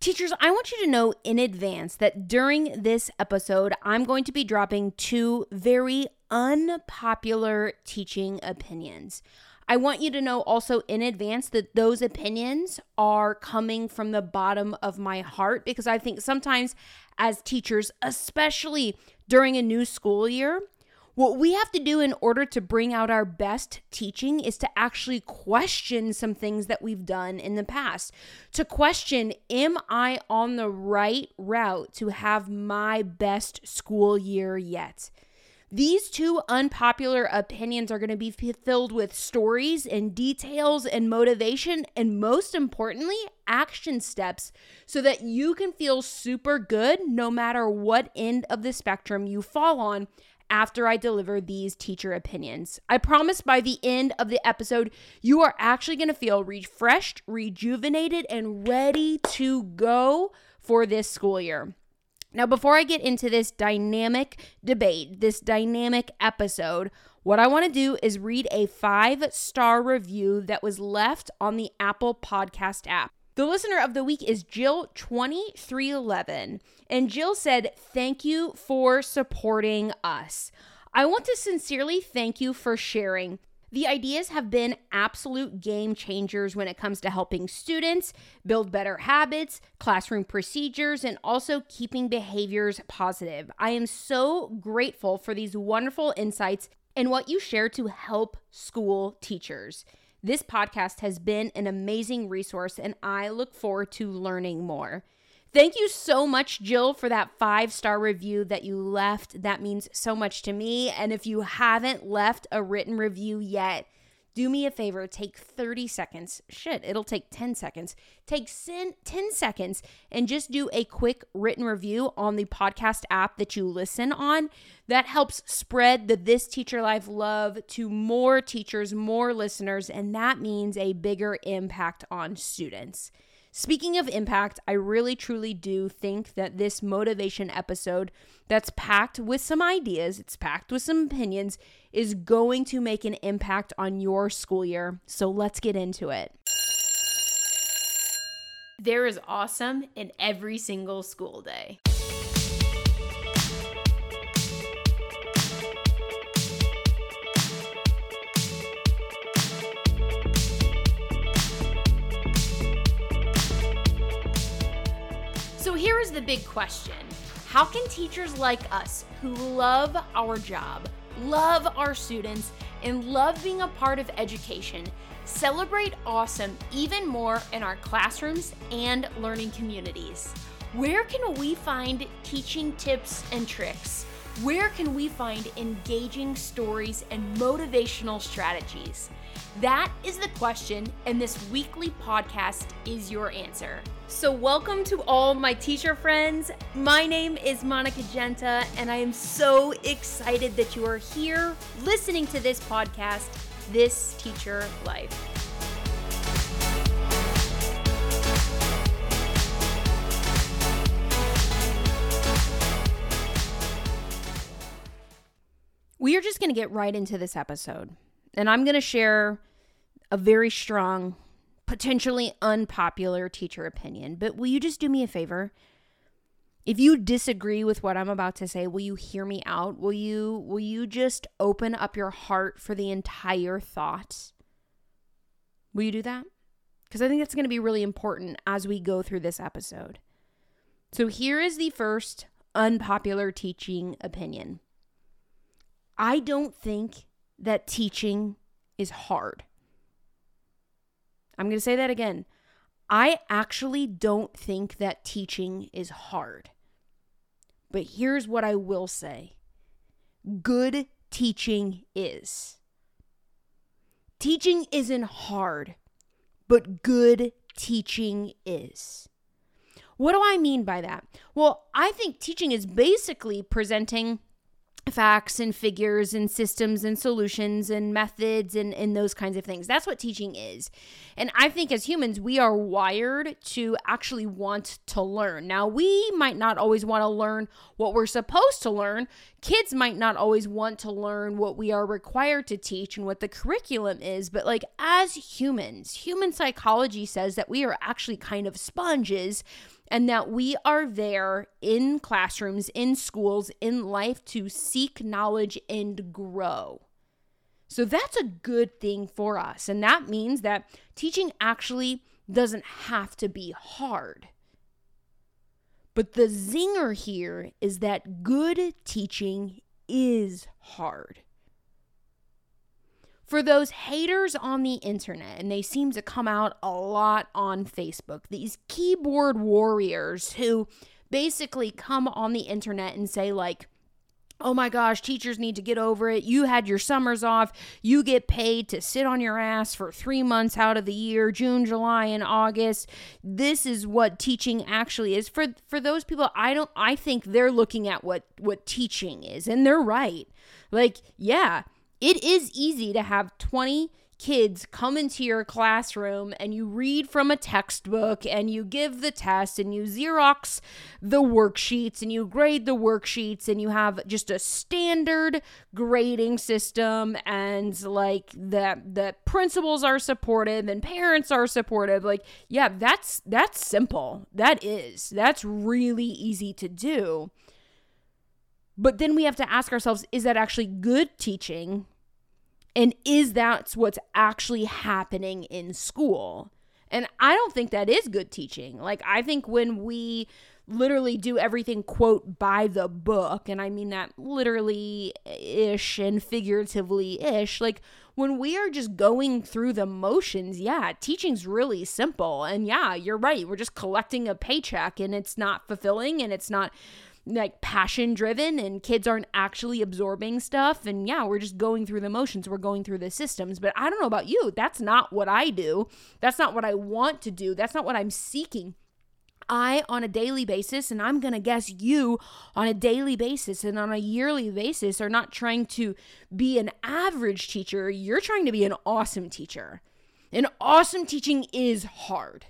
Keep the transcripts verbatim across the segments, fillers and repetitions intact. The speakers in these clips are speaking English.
Teachers, I want you to know in advance that during this episode, I'm going to be dropping two very unpopular teaching opinions. I want you to know also in advance that those opinions are coming from the bottom of my heart, because I think sometimes as teachers, especially during a new school year, what we have to do in order to bring out our best teaching is to actually question some things that we've done in the past. To question, am I on the right route to have my best school year yet? These two unpopular opinions are going to be filled with stories and details and motivation, and most importantly, action steps, so that you can feel super good no matter what end of the spectrum you fall on after I deliver these teacher opinions. I promise by the end of the episode, you are actually going to feel refreshed, rejuvenated, and ready to go for this school year. Now, before I get into this dynamic debate, this dynamic episode, what I want to do is read a five-star review that was left on the Apple Podcast app. The listener of the week is Jill twenty-three eleven, and Jill said, "Thank you for supporting us. I want to sincerely thank you for sharing. The ideas have been absolute game changers when it comes to helping students build better habits, classroom procedures, and also keeping behaviors positive. I am so grateful for these wonderful insights and what you share to help school teachers. This podcast has been an amazing resource, and I look forward to learning more." Thank you so much, Jill, for that five-star review that you left. That means so much to me. And if you haven't left a written review yet, do me a favor, take thirty seconds. Shit, it'll take ten seconds. Take ten seconds and just do a quick written review on the podcast app that you listen on. That helps spread the This Teacher Life love to more teachers, more listeners, and that means a bigger impact on students. Speaking of impact, I really truly do think that this motivation episode that's packed with some ideas, it's packed with some opinions, is going to make an impact on your school year. So let's get into it. There is awesome in every single school day. So here is the big question. How can teachers like us who love our job, love our students, and love being a part of education celebrate awesome even more in our classrooms and learning communities? Where can we find teaching tips and tricks? Where can we find engaging stories and motivational strategies? That is the question, and this weekly podcast is your answer. So welcome to all my teacher friends. My name is Monica Genta, and I am so excited that you are here listening to this podcast, This Teacher Life. We are just going to get right into this episode, and I'm going to share a very strong, potentially unpopular teacher opinion. But will you just do me a favor? If you disagree with what I'm about to say, will you hear me out? Will you will you just open up your heart for the entire thought? Will you do that? Because I think that's going to be really important as we go through this episode. So here is the first unpopular teaching opinion. I don't think that teaching is hard. I'm going to say that again. I actually don't think that teaching is hard. But here's what I will say. Good teaching is. Teaching isn't hard, but good teaching is. What do I mean by that? Well, I think teaching is basically presenting facts and figures and systems and solutions and methods and, and those kinds of things. That's what teaching is. And I think as humans, we are wired to actually want to learn. Now, we might not always want to learn what we're supposed to learn. Kids might not always want to learn what we are required to teach and what the curriculum is. But like as humans, human psychology says that we are actually kind of sponges. and that we are there in classrooms, in schools, in life to seek knowledge and grow. So that's a good thing for us. And that means that teaching actually doesn't have to be hard. But the zinger here is that good teaching is hard. For those haters on the internet, and they seem to come out a lot on Facebook, these keyboard warriors who basically come on the internet and say like, oh my gosh, teachers need to get over it. You had your summers off. You get paid to sit on your ass for three months out of the year, June, July, and August. This is what teaching actually is. For for those people, I don't I think they're looking at what what teaching is, and they're right. Like, yeah, it is easy to have twenty kids come into your classroom and you read from a textbook and you give the test and you Xerox the worksheets and you grade the worksheets and you have just a standard grading system and like the the principals are supportive and parents are supportive. Like, yeah, that's that's simple. That is. That's really easy to do. But then we have to ask ourselves, is that actually good teaching? And is that what's actually happening in school? And I don't think that is good teaching. Like, I think when we literally do everything, quote, by the book, and I mean that literally-ish and figuratively-ish, like, when we are just going through the motions, yeah, teaching's really simple. And yeah, you're right. We're just collecting a paycheck, and it's not fulfilling, and it's not like passion driven, and kids aren't actually absorbing stuff. And yeah, we're just going through the motions. We're going through the systems. But I don't know about you. That's not what I do. That's not what I want to do. That's not what I'm seeking. I, on a daily basis, and I'm going to guess you on a daily basis and on a yearly basis, are not trying to be an average teacher. You're trying to be an awesome teacher. And awesome teaching is hard.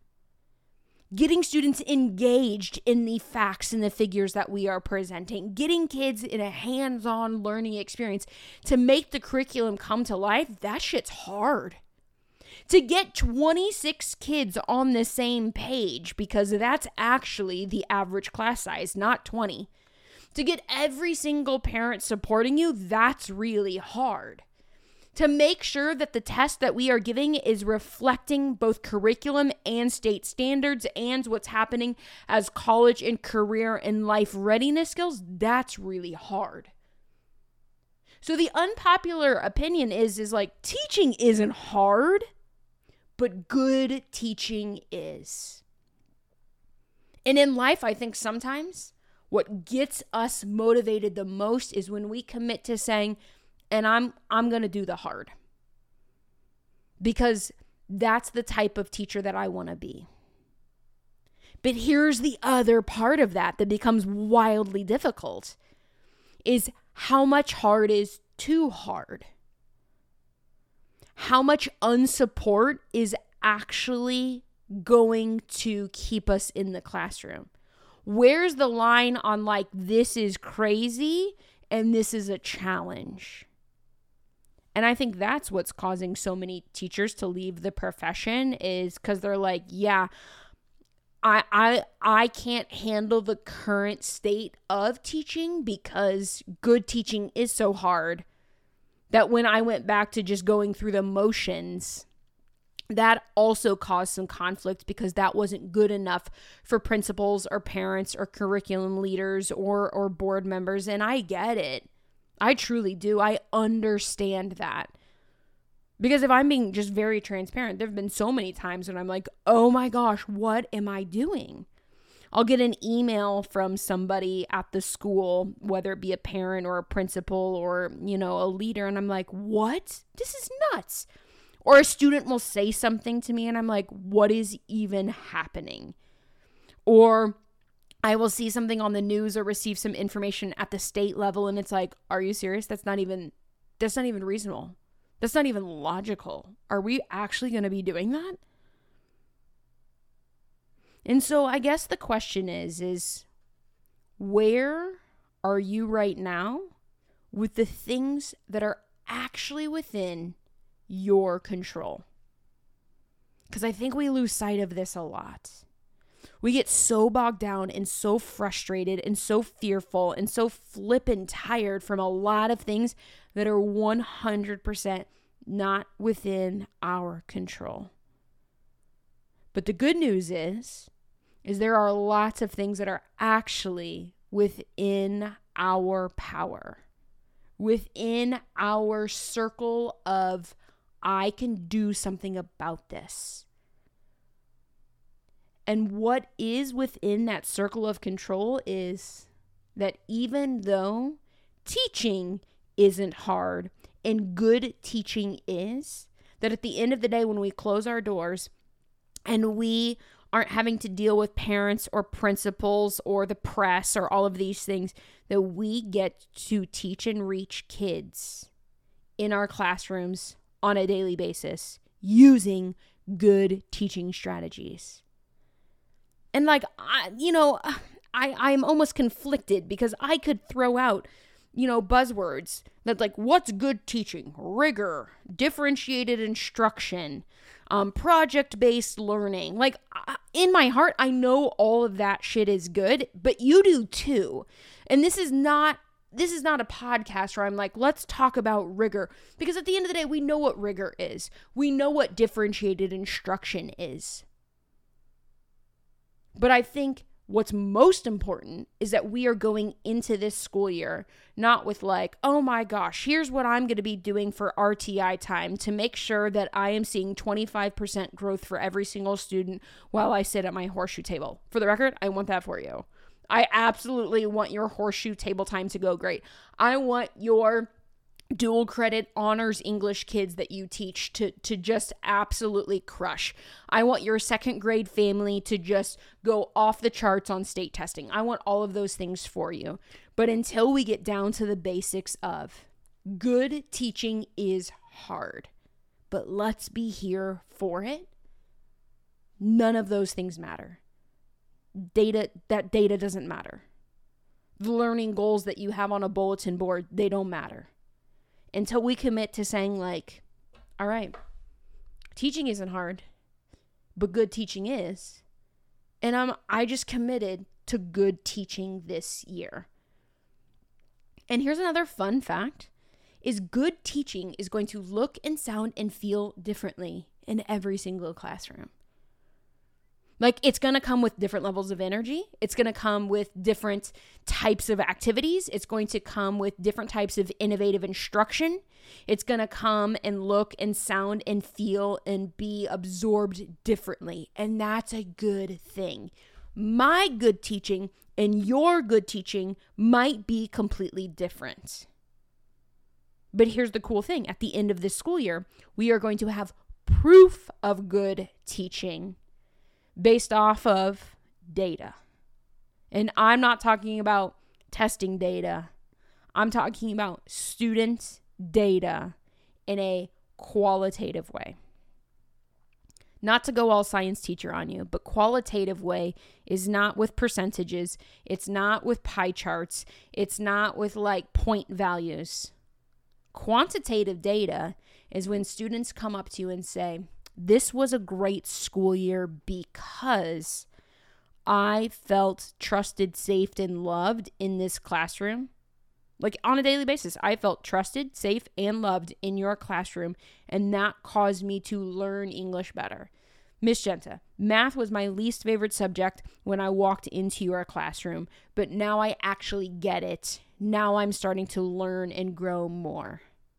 Getting students engaged in the facts and the figures that we are presenting, getting kids in a hands-on learning experience to make the curriculum come to life, that shit's hard. To get twenty-six kids on the same page, because that's actually the average class size, not twenty. To get every single parent supporting you, that's really hard. To make sure that the test that we are giving is reflecting both curriculum and state standards and what's happening as college and career and life readiness skills, that's really hard. So the unpopular opinion is, is like, teaching isn't hard, but good teaching is. And in life, I think sometimes what gets us motivated the most is when we commit to saying, and I'm I'm going to do the hard. Because that's the type of teacher that I want to be. But here's the other part of that that becomes wildly difficult, is how much hard is too hard? How much unsupport is actually going to keep us in the classroom? Where's the line on like, this is crazy and this is a challenge? And I think that's what's causing so many teachers to leave the profession, is because they're like, yeah, I, I I can't handle the current state of teaching because good teaching is so hard that when I went back to just going through the motions, that also caused some conflict because that wasn't good enough for principals or parents or curriculum leaders or or board members. And I get it. I truly do. I understand that. Because if I'm being just very transparent, there have been so many times when I'm like, oh my gosh, what am I doing? I'll get an email from somebody at the school, whether it be a parent or a principal or, you know, a leader, and I'm like, what? This is nuts. Or a student will say something to me and I'm like, what is even happening? Or I will see something on the news or receive some information at the state level and it's like, are you serious? That's not even, that's not even reasonable. That's not even logical. Are we actually going to be doing that? And so I guess the question is, is where are you right now with the things that are actually within your control? Because I think we lose sight of this a lot. We get so bogged down and so frustrated and so fearful and so flippin' tired from a lot of things that are one hundred percent not within our control. But the good news is, is there are lots of things that are actually within our power, within our circle of, I can do something about this. And what is within that circle of control is that even though teaching isn't hard and good teaching is, that at the end of the day, when we close our doors and we aren't having to deal with parents or principals or the press or all of these things, that we get to teach and reach kids in our classrooms on a daily basis using good teaching strategies. And like, I, you know, I, I'm almost conflicted because I could throw out, you know, buzzwords that like, what's good teaching? Rigor, differentiated instruction, um, project-based learning. Like, in my heart, I know all of that shit is good, but you do too. And this is not, this is not a podcast where I'm like, let's talk about rigor. Because at the end of the day, we know what rigor is. We know what differentiated instruction is. But I think what's most important is that we are going into this school year not with like, oh my gosh, here's what I'm going to be doing for R T I time to make sure that I am seeing twenty-five percent growth for every single student while I sit at my horseshoe table. For the record, I want that for you. I absolutely want your horseshoe table time to go great. I want your dual credit honors English kids that you teach to, to just absolutely crush. I want your second grade family to just go off the charts on state testing. I want all of those things for you. But until we get down to the basics of good teaching is hard, but let's be here for it, none of those things matter. Data, that data doesn't matter. The learning goals that you have on a bulletin board, they don't matter. Until we commit to saying like, all right, teaching isn't hard, but good teaching is. And I'm, I just committed to good teaching this year. And here's another fun fact, is good teaching is going to look and sound and feel differently in every single classroom. Like, it's going to come with different levels of energy. It's going to come with different types of activities. It's going to come with different types of innovative instruction. It's going to come and look and sound and feel and be absorbed differently. And that's a good thing. My good teaching and your good teaching might be completely different. But here's the cool thing. At the end of this school year, we are going to have proof of good teaching based off of data. And I'm not talking about testing data. I'm talking about student data in a qualitative way. Not to go all science teacher on you, but qualitative way is not with percentages. It's not with pie charts. It's not with like point values. Quantitative data is when students come up to you and say, this was a great school year because I felt trusted, safe, and loved in this classroom. Like on a daily basis, I felt trusted, safe, and loved in your classroom, and that caused me to learn English better. Miss Genta, math was my least favorite subject when I walked into your classroom, but now I actually get it. Now I'm starting to learn and grow more.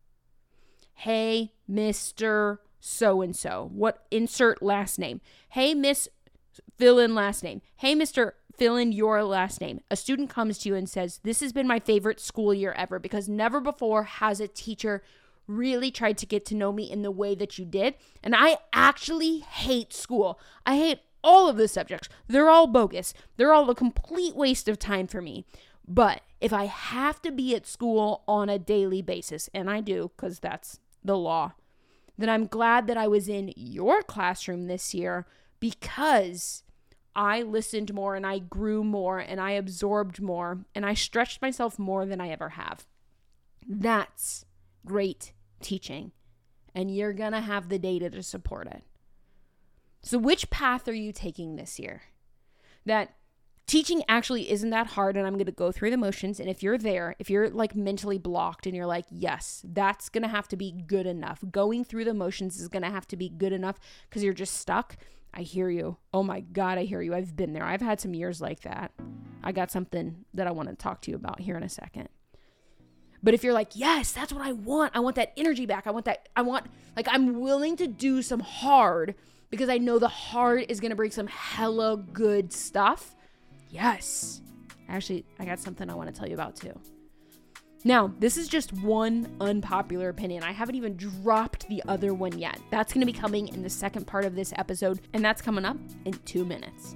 Hey, Mister So-and-so, what, insert last name. Hey, Miss, fill in last name. Hey, Mister, fill in your last name. A student comes to you and says, this has been my favorite school year ever because never before has a teacher really tried to get to know me in the way that you did. And I actually hate school. I hate all of the subjects. They're all bogus. They're all a complete waste of time for me. But if I have to be at school on a daily basis, and I do because that's the law, then I'm glad that I was in your classroom this year because I listened more and I grew more and I absorbed more and I stretched myself more than I ever have. That's great teaching, and you're going to have the data to support it. So which path are you taking this year? that teaching actually isn't that hard, and I'm going to go through the motions. And if you're there, if you're like mentally blocked and you're like, yes, that's going to have to be good enough. Going through the motions is going to have to be good enough because you're just stuck. I hear you. Oh my God, I hear you. I've been there. I've had some years like that. I got something that I want to talk to you about here in a second. But if you're like, yes, that's what I want. I want that energy back. I want that. I want, like, I'm willing to do some hard because I know the hard is going to bring some hella good stuff. Yes. Actually, I got something I want to tell you about too. Now, this is just one unpopular opinion. I haven't even dropped the other one yet. That's going to be coming in the second part of this episode, and that's coming up in two minutes.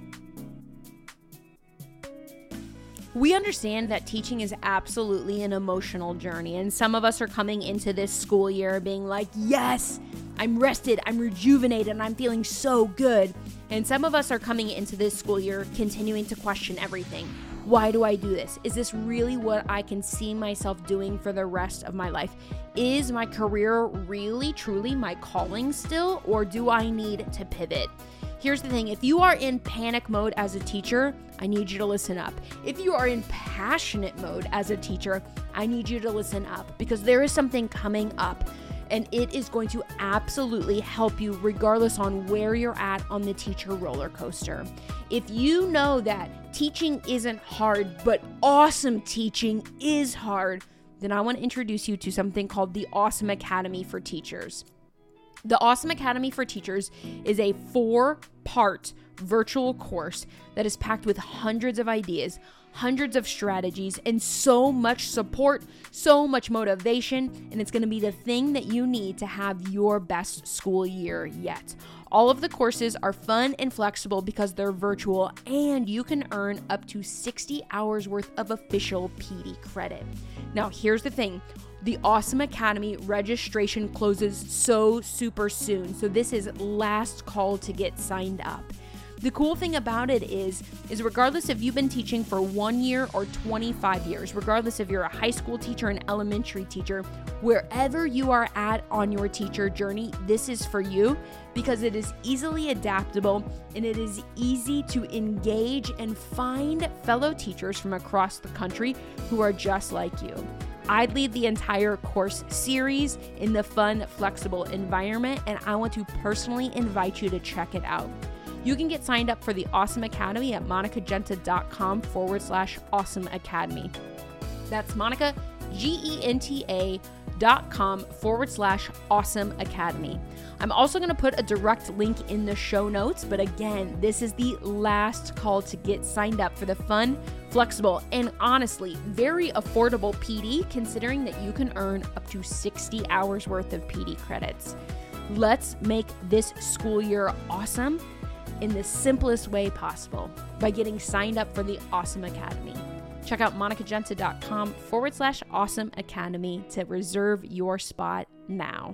We understand that teaching is absolutely an emotional journey, and some of us are coming into this school year being like, yes, I'm rested, I'm rejuvenated, and I'm feeling so good. And some of us are coming into this school year continuing to question everything. Why do I do this? Is this really what I can see myself doing for the rest of my life? Is my career really, truly my calling still, or do I need to pivot? Here's the thing. If you are in panic mode as a teacher, I need you to listen up. If you are in passionate mode as a teacher, I need you to listen up, because there is something coming up, and it is going to absolutely help you regardless on where you're at on the teacher roller coaster. If you know that teaching isn't hard, but awesome teaching is hard, then I want to introduce you to something called the Awesome Academy for Teachers. The Awesome Academy for Teachers is a four-part virtual course that is packed with hundreds of ideas, hundreds of strategies, and so much support, so much motivation, and it's going to be the thing that you need to have your best school year yet. All of the courses are fun and flexible because they're virtual, and you can earn up to sixty hours worth of official P D credit. Now, here's the thing. The Awesome Academy registration closes so super soon, so this is last call to get signed up. The cool thing about it is, is regardless if you've been teaching for one year or twenty-five years, regardless if you're a high school teacher, an elementary teacher, wherever you are at on your teacher journey, this is for you because it is easily adaptable and it is easy to engage and find fellow teachers from across the country who are just like you. I lead the entire course series in the fun, flexible environment, and I want to personally invite you to check it out. You can get signed up for the Awesome Academy at monicagenta.com forward slash awesome academy. That's Monica, G E N T A dot com forward slash awesome academy. I'm also going to put a direct link in the show notes, but again, this is the last call to get signed up for the fun, flexible, and honestly, very affordable P D, considering that you can earn up to sixty hours worth of P D credits. Let's make this school year awesome in the simplest way possible by getting signed up for the Awesome Academy. Check out monicagenta.com forward slash awesome academy to reserve your spot now.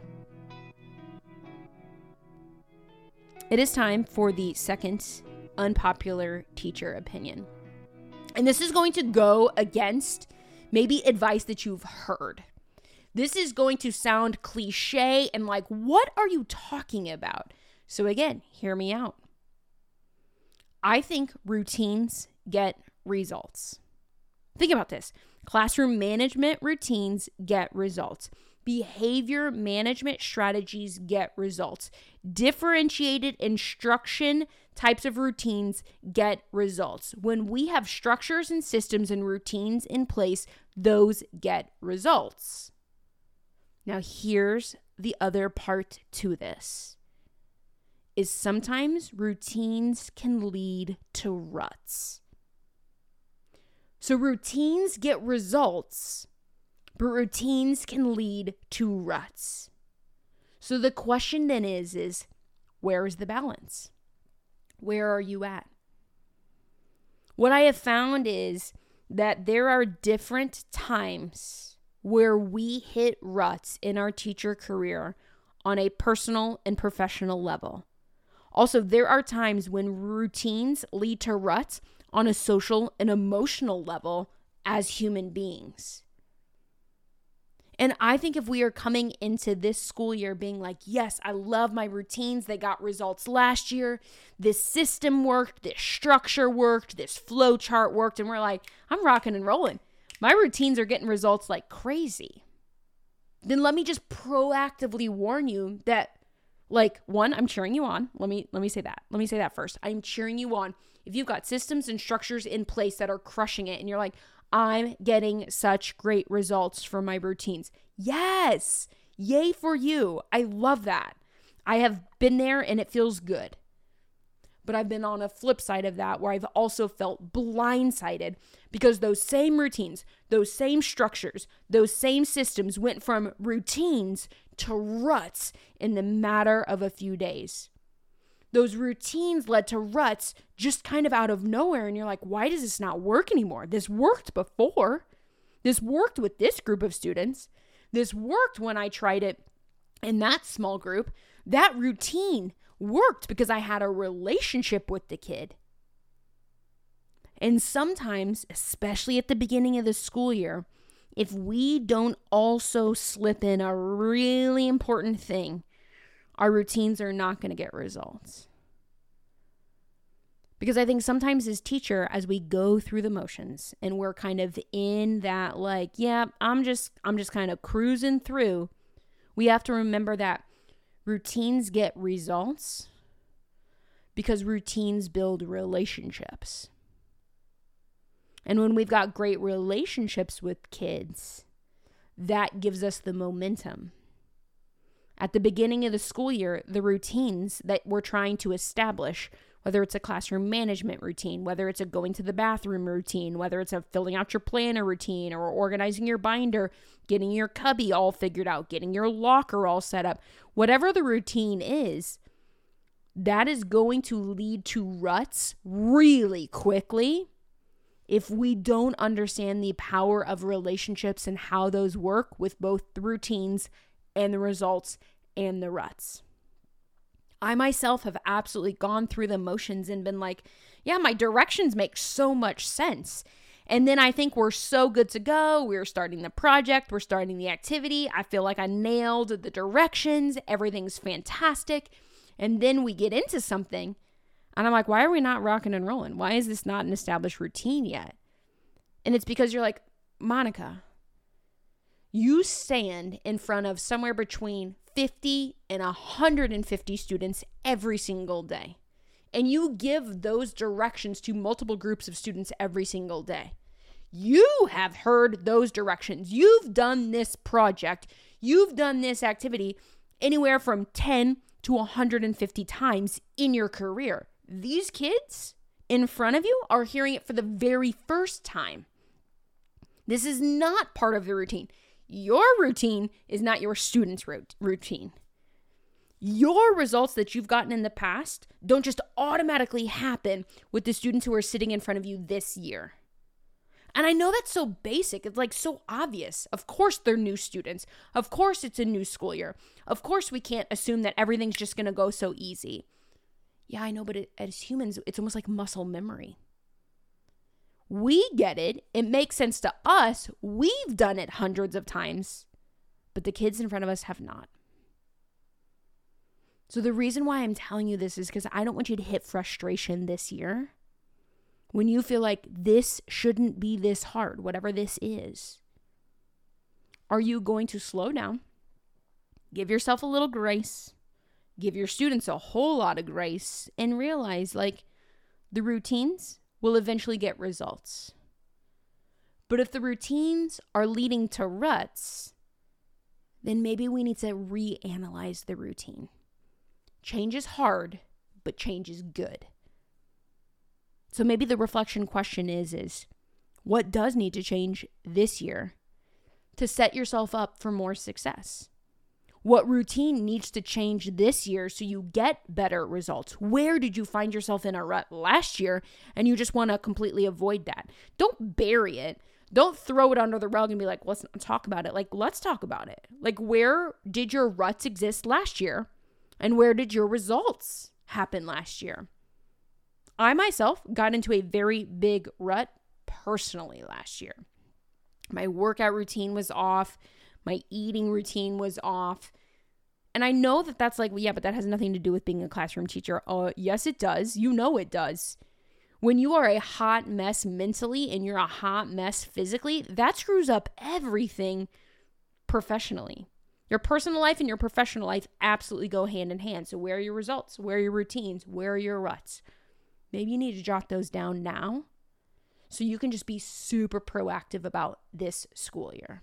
It is time for the second unpopular teacher opinion. And this is going to go against maybe advice that you've heard. This is going to sound cliche and like, what are you talking about? So again, hear me out. I think routines get results. Think about this. Classroom management routines get results. Behavior management strategies get results. Differentiated instruction types of routines get results. When we have structures and systems and routines in place, those get results. Now, here's the other part to this. Is sometimes routines can lead to ruts. So routines get results, but routines can lead to ruts. So the question then is, is where is the balance? Where are you at? What I have found is that there are different times where we hit ruts in our teacher career on a personal and professional level. Also, there are times when routines lead to ruts on a social and emotional level as human beings. And I think if we are coming into this school year being like, yes, I love my routines. They got results last year. This system worked. This structure worked. This flow chart worked. And we're like, I'm rocking and rolling. My routines are getting results like crazy. Then let me just proactively warn you that, like, one, I'm cheering you on. Let me let me say that. Let me say that first. I'm cheering you on. If you've got systems and structures in place that are crushing it and you're like, I'm getting such great results from my routines. Yes. Yay for you. I love that. I have been there and it feels good. But I've been on a flip side of that where I've also felt blindsided because those same routines, those same structures, those same systems went from routines to ruts in the matter of a few days. Those routines led to ruts just kind of out of nowhere. And you're like, why does this not work anymore? This worked before. This worked with this group of students. This worked when I tried it in that small group. That routine worked because I had a relationship with the kid. And sometimes, especially at the beginning of the school year, if we don't also slip in a really important thing, our routines are not going to get results. Because I think sometimes as teacher, as we go through the motions and we're kind of in that like, yeah, I'm just I'm just kind of cruising through, we have to remember that routines get results because routines build relationships. And when we've got great relationships with kids, that gives us the momentum. At the beginning of the school year, the routines that we're trying to establish, whether it's a classroom management routine, whether it's a going to the bathroom routine, whether it's a filling out your planner routine or organizing your binder, getting your cubby all figured out, getting your locker all set up, whatever the routine is, that is going to lead to ruts really quickly if we don't understand the power of relationships and how those work with both the routines and the results and the ruts. I myself have absolutely gone through the motions and been like, yeah, my directions make so much sense. And then I think we're so good to go. We're starting the project. We're starting the activity. I feel like I nailed the directions. Everything's fantastic. And then we get into something and I'm like, why are we not rocking and rolling? Why is this not an established routine yet? And it's because you're like, Monica, you stand in front of somewhere between fifty and one hundred fifty students every single day. And you give those directions to multiple groups of students every single day. You have heard those directions. You've done this project. You've done this activity anywhere from ten to one hundred fifty times in your career. These kids in front of you are hearing it for the very first time. This is not part of the routine. Your routine is not your student's routine. Your results that you've gotten in the past don't just automatically happen with the students who are sitting in front of you this year. And I know that's so basic. It's like so obvious. Of course, they're new students. Of course, it's a new school year. Of course, we can't assume that everything's just going to go so easy. Yeah, I know, but it, as humans, it's almost like muscle memory. We get it. It makes sense to us. We've done it hundreds of times, but the kids in front of us have not. So the reason why I'm telling you this is because I don't want you to hit frustration this year when you feel like this shouldn't be this hard, whatever this is. Are you going to slow down? Give yourself a little grace. Give your students a whole lot of grace and realize like the routines will eventually get results. But if the routines are leading to ruts, then maybe we need to reanalyze the routine. Change is hard, but change is good. So maybe the reflection question is, is what does need to change this year to set yourself up for more success? What routine needs to change this year so you get better results? Where did you find yourself in a rut last year and you just want to completely avoid that? Don't bury it. Don't throw it under the rug and be like, let's not talk about it. Like, let's talk about it. Like, where did your ruts exist last year? And where did your results happen last year? I myself got into a very big rut personally last year. My workout routine was off. My eating routine was off. And I know that that's like, well, yeah, but that has nothing to do with being a classroom teacher. Uh, yes, it does. You know it does. When you are a hot mess mentally and you're a hot mess physically, that screws up everything professionally. Your personal life and your professional life absolutely go hand in hand. So where are your results? Where are your routines? Where are your ruts? Maybe you need to jot those down now so you can just be super proactive about this school year.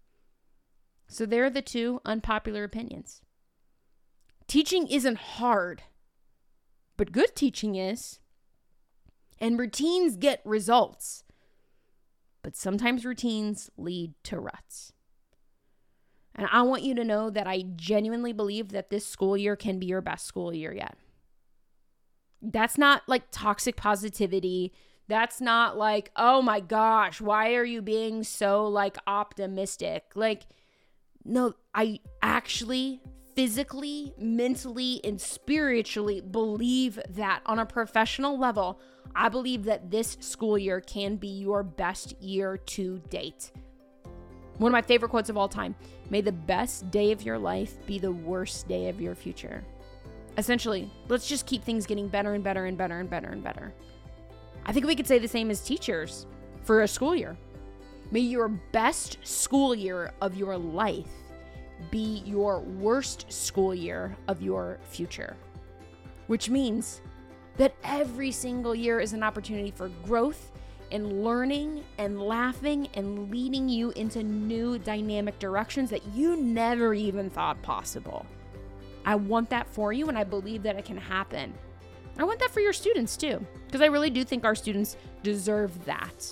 So there are the two unpopular opinions. Teaching isn't hard, but good teaching is. And routines get results, but sometimes routines lead to ruts. And I want you to know that I genuinely believe that this school year can be your best school year yet. That's not like toxic positivity. That's not like, oh my gosh, why are you being so like optimistic? Like, no, I actually physically, mentally, and spiritually believe that on a professional level, I believe that this school year can be your best year to date. One of my favorite quotes of all time, may the best day of your life be the worst day of your future. Essentially, let's just keep things getting better and better and better and better and better. I think we could say the same as teachers for a school year. May your best school year of your life be your worst school year of your future. Which means that every single year is an opportunity for growth and learning and laughing and leading you into new dynamic directions that you never even thought possible. I want that for you, and I believe that it can happen. I want that for your students too, because I really do think our students deserve that.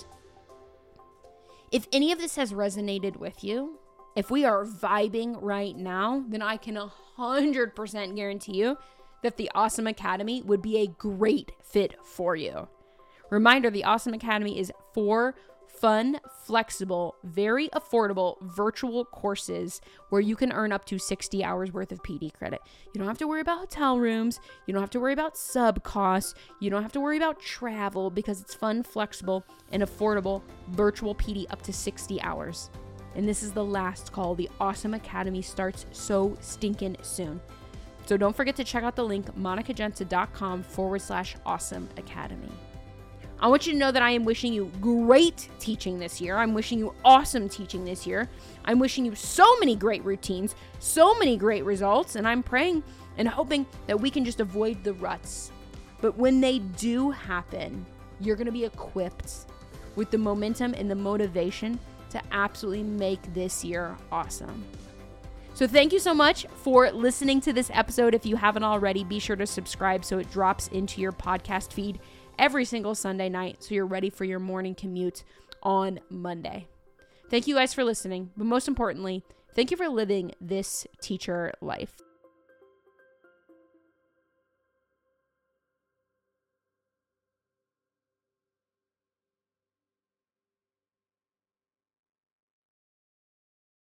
If any of this has resonated with you, if we are vibing right now, then I can one hundred percent guarantee you that the Awesome Academy would be a great fit for you. Reminder, the Awesome Academy is four fun, flexible, very affordable virtual courses where you can earn up to sixty hours worth of P D credit. You don't have to worry about hotel rooms. You don't have to worry about sub costs. You don't have to worry about travel because it's fun, flexible, and affordable virtual P D up to sixty hours. And this is the last call. The Awesome Academy starts so stinking soon. So don't forget to check out the link, monicagenta.com forward slash awesome academy. I want you to know that I am wishing you great teaching this year. I'm wishing you awesome teaching this year. I'm wishing you so many great routines, so many great results, and I'm praying and hoping that we can just avoid the ruts. But when they do happen, you're going to be equipped with the momentum and the motivation to absolutely make this year awesome. So thank you so much for listening to this episode. If you haven't already, be sure to subscribe so it drops into your podcast feed every single Sunday night so you're ready for your morning commute on Monday. Thank you guys for listening, but most importantly, thank you for living this teacher life.